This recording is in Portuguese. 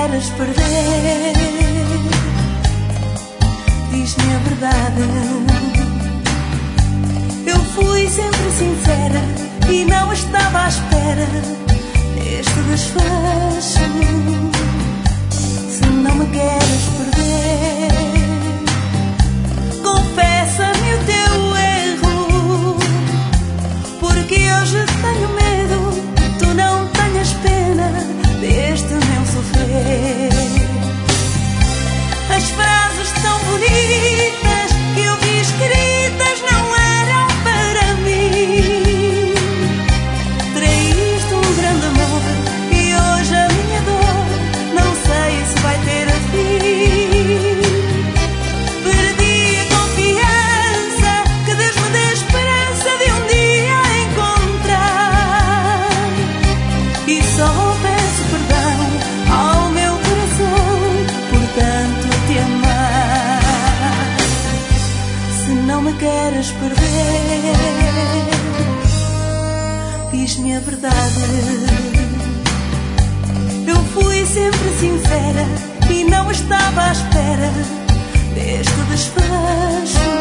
queres perder, diz-me a verdade. Eu fui sempre sincera e não estava à espera deste desfecho. Se não me queres perder, confessa-me o teu erro, porque hoje tenho medo que tu não tenhas pena deste meu sofrer. As frases tão bonitas que eu vi escritas não eram para mim. Traíste um grande amor e hoje a minha dor não sei se vai ter fim. Perdi a confiança que Deus me dê esperança de um dia encontrar, e só peço perdão ao meu coração por tanto te amar. Se não me queres perder, diz-me a verdade. Eu fui sempre sincera e não estava à espera deste desfecho.